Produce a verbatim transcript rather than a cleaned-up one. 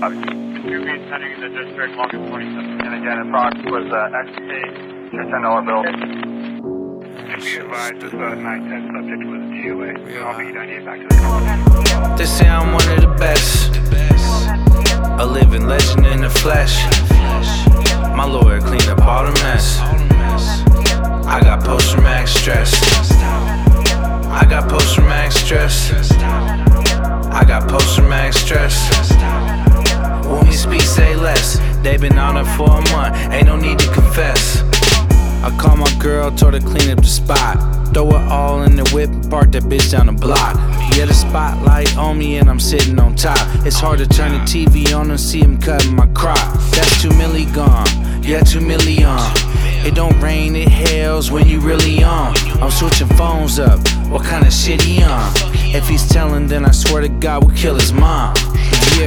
Two beats entering the district, longest twenty-seven. And again, approx was uh, X T, ten dollar bill. To be advised, this uh, nine ten subject was G O A. I'll be ninety-eight back to the car. They say I'm one of the best, a living legend in the flesh. My lawyer cleaned up all the mess. I got post-traumatic stress. I got post-traumatic stress. I got post-traumatic stress. When we speak, say less. They been on it for a month, ain't no need to confess. I called my girl, told her clean up the spot. Throw it all in the whip and park that bitch down the block. Yeah, the spotlight on me and I'm sitting on top. It's hard to turn the T V on and see him cutting my crop. That's two milli gone, yeah, two million. It don't rain, it hails when you really on. I'm switching phones up, what kind of shit he on? If he's telling, then I swear to God we'll kill his mom. Yeah.